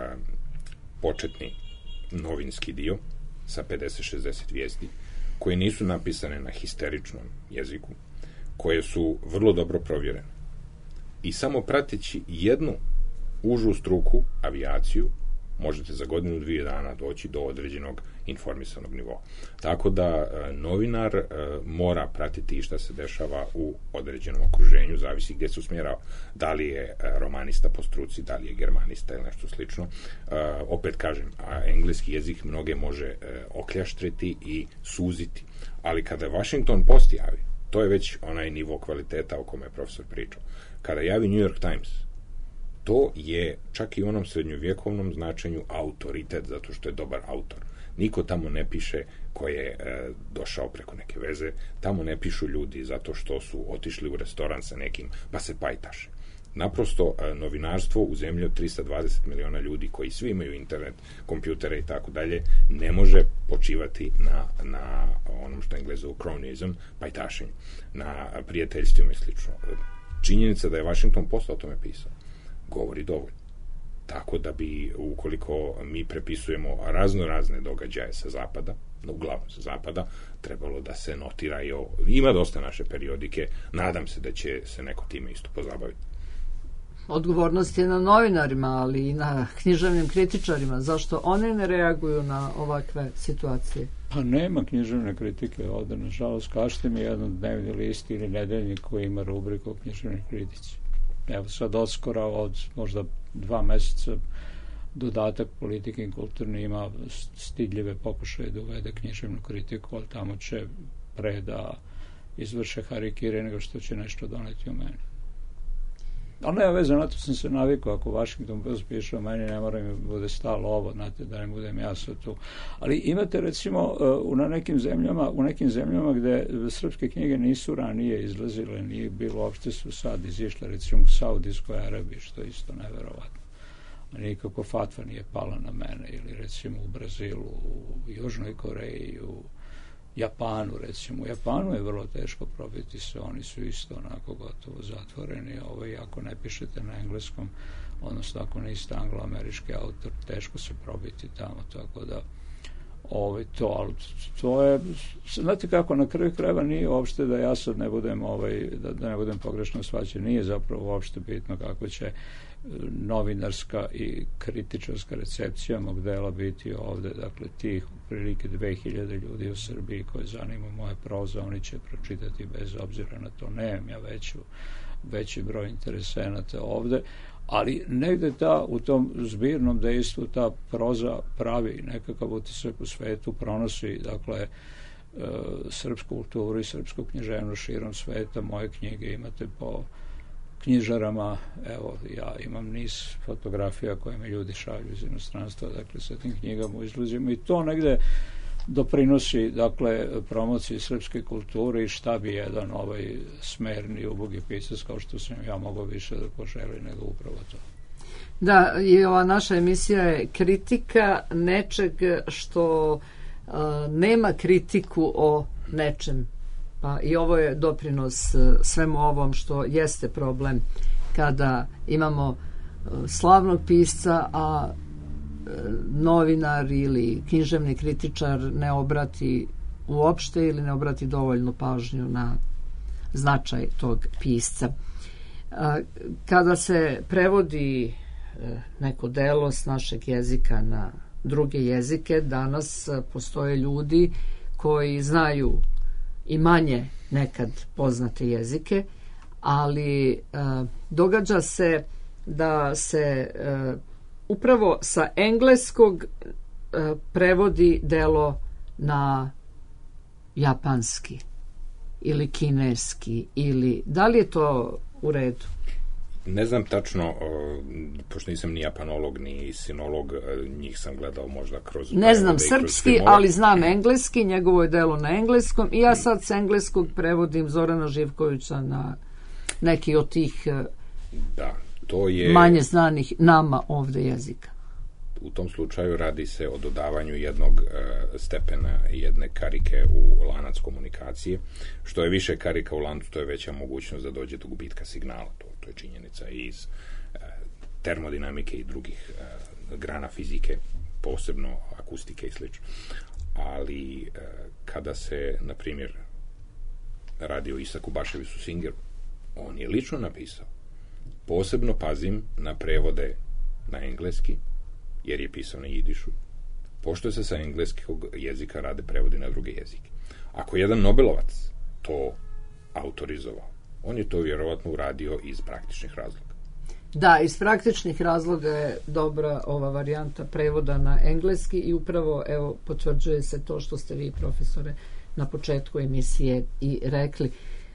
početni novinski dio sa 50-60 vijesti, koje nisu napisane na histeričnom jeziku, koje su vrlo dobro provjerene. I samo prateći jednu užu struku, avijaciju, možete za godinu, 2 dana doći do određenog informisanog nivoa. Tako da novinar mora pratiti i šta se dešava u određenom okruženju, zavisi gdje se usmjerava. Da li je romanista po struci, da li je germanista ili nešto slično. Opet kažem, engleski jezik mnoge može okljaštriti i suziti. Ali kada Washington Post javi, to je već onaj nivo kvaliteta o kome je profesor pričao. Kada javi New York Times, to je čak i u onom srednjovjekovnom značenju autoritet, zato što je dobar autor. Niko tamo ne piše ko je došao preko neke veze, tamo ne pišu ljudi zato što su otišli u restoran sa nekim, pa se pajtaše. Naprosto, novinarstvo u zemlji od 320 miliona ljudi koji svi imaju internet, kompjutere i tako dalje, ne može počivati na onom što Englezi zovu cronyism, pajtašenju, na prijateljstvima i slično. Činjenica da je Washington Post o tome pisao govori dovoljno. Tako da bi, ukoliko mi prepisujemo razne događaje sa zapada, uglavnom sa zapada, trebalo da se notira i ovo. Ima dosta naše periodike, nadam se da će se neko time isto pozabaviti. Odgovornost je na novinarima, ali i na književnim kritičarima. Zašto oni ne reaguju na ovakve situacije? Pa nema književne kritike ovdje, nažalost. Kažete mi jedan dnevni list ili nedeljnik koji ima rubriku o književnoj kritici. Evo sad odskora od možda 2 mjeseca dodatak Politike i kulturni ima stidljive pokušaje da uvede književnu kritiku, ali tamo će pre da izvrše harikire nego što će nešto doneti u meni. Ali nema veze, na to sam se navikao, ako Washington Post piše o meni, ne mora mi bude stalo ovo, znate, da ne budem ja sad tu. Ali imate recimo u nekim zemljama gde srpske knjige nisu ranije izlazile, nije bilo, uopšte su sad izišle, recimo u Saudijskoj Arabiji, što je isto neverovatno. Nikako fatva nije pala na mene, ili recimo u Brazilu, u Južnoj Koreji, u Japanu, recimo. U Japanu je vrlo teško probiti se, oni su isto onako gotovo zatvoreni, ako ne pišete na engleskom, odnosno ako niste anglo-američki autor, teško se probiti tamo, tako da to je, znate kako, na kraju krajeva nije uopšte da ja sad ne budem da ne budem pogrešno shvaćen, nije zapravo uopšte bitno kako će novinarska i kritičarska recepcija mog dela biti ovde, dakle tih prilike 2000 ljudi u Srbiji koji zanima moje proza, oni će pročitati bez obzira na to, nemam ja veći broj interesenata ovde, ali negde u tom zbirnom dejstvu ta proza pravi nekakav utisak u svetu, pronosi, dakle, srpsku kulturu i srpsku književnost širom sveta. Moje knjige imate po knjižarama, evo, ja imam niz fotografija koje me ljudi šalju iz inostranstva, dakle, sa tim knjigama izlazimo i to negde doprinosi, dakle, promociji srpske kulture i šta bi jedan smerni, ubogi pisac kao što sam ja mogao više da poželi nego upravo to. Da, i ova naša emisija je kritika nečeg što nema kritiku o nečem. Pa i ovo je doprinos svemu ovom što jeste problem kada imamo slavnog pisca, a novinar ili književni kritičar ne obrati uopšte ili ne obrati dovoljnu pažnju na značaj tog pisca. Kada se prevodi neko delo s našeg jezika na druge jezike, danas postoje ljudi koji znaju i manje nekad poznate jezike, ali događa se da se upravo sa engleskog prevodi delo na japanski ili kineski, ili da li je to u redu? Ne znam tačno, pošto nisam ni japanolog, ni sinolog, njih sam gledao možda kroz... Ne znam srpski, ali znam engleski, njegovo je delo na engleskom i ja sad s engleskog prevodim Zorana Živkovića na neki od tih to je, manje znanih nama ovde jezika. U tom slučaju radi se o dodavanju jednog stepena, jedne karike u lanac komunikacije. Što je više karika u lancu, to je veća mogućnost da dođe do gubitka signala. To je činjenica iz termodinamike i drugih grana fizike, posebno akustike i sl. Ali kada se, na primjer, radi o Isaku Baševiću Singeru, on je lično napisao. Posebno pazim na prevode na engleski, jer je pisao na jidišu, pošto se sa engleskog jezika rade prevodi na druge jezike. Ako jedan Nobelovac to autorizovao, on je to vjerovatno uradio iz praktičnih razloga. Da, iz praktičnih razloga je dobra ova varijanta prevoda na engleski i upravo, evo, potvrđuje se to što ste vi, profesore, na početku emisije i rekli.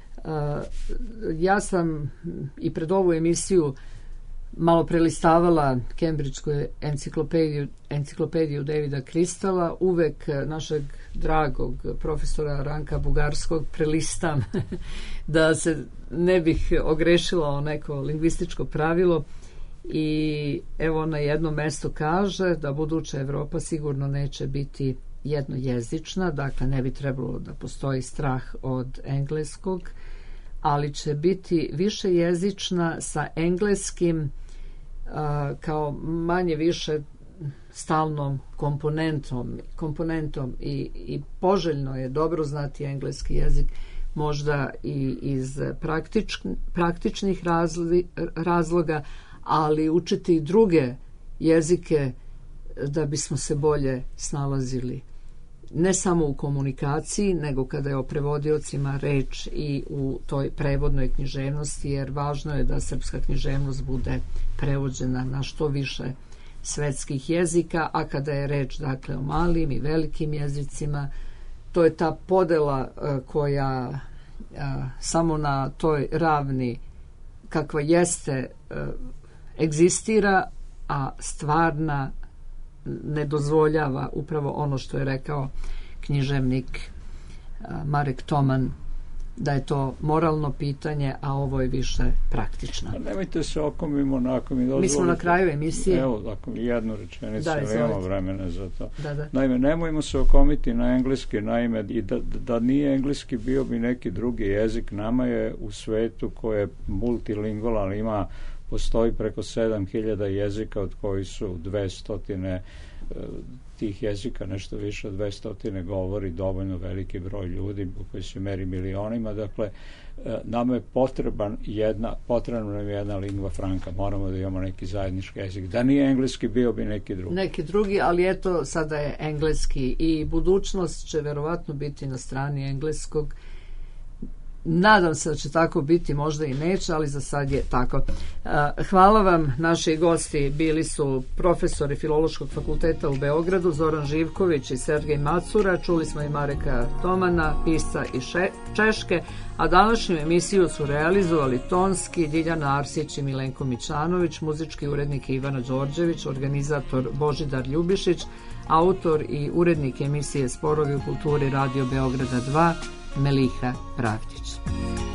Ja sam i pred ovu emisiju malo prelistavala Cambridgesku enciklopediju Davida Kristala, uvek našeg dragog profesora Ranka Bugarskog prelistam da se ne bih ogrešila o neko lingvističko pravilo i evo na jedno mesto kaže da buduća Evropa sigurno neće biti jednojezična, dakle ne bi trebalo da postoji strah od engleskog, ali će biti višejezična sa engleskim kao manje više stalnom komponentom i poželjno je dobro znati engleski jezik, možda i iz praktičnih razloga, ali učiti i druge jezike da bismo se bolje snalazili. Ne samo u komunikaciji, nego kada je o prevodiocima reč i u toj prevodnoj književnosti, jer važno je da srpska književnost bude prevođena na što više svetskih jezika, a kada je reč, dakle, o malim i velikim jezicima, to je ta podela koja samo na toj ravni kakva jeste egzistira, a stvarna ne dozvoljava upravo ono što je rekao književnik Marek Toman, da je to moralno pitanje, a ovo je više praktično. Nemojte se okomimo onako mi dozvolite. Mi smo na kraju emisije. Evo, ako mi jednu rečenicu, imamo vremena za to. Da. Naime, nemojmo se okomiti na engleski, naime, i da nije engleski, bio bi neki drugi jezik. Nama je u svetu koji je multilingualan, postoji preko 7000 jezika, od koji su 200 tih jezika, nešto više od 200 govori dovoljno veliki broj ljudi u koji se meri milionima. Dakle, nama je potrebna nam je jedna lingva franca, moramo da imamo neki zajednički jezik. Da nije engleski, bio bi neki drugi. Neki drugi, ali eto, sada je engleski i budućnost će verovatno biti na strani engleskog. Nadam se da će tako biti, možda i neće, ali za sad je tako. Hvala vam, naši gosti bili su profesori Filološkog fakulteta u Beogradu, Zoran Živković i Sergej Macura, čuli smo i Mareka Tomana, pisca iz Češke, a današnju emisiju su realizovali tonski Diljana Arsić i Milenko Mićanović, muzički urednik Ivana Đorđević, organizator Božidar Ljubišić, autor i urednik emisije Sporovi u kulturi Radio Beograda 2, Meliha Pravdić.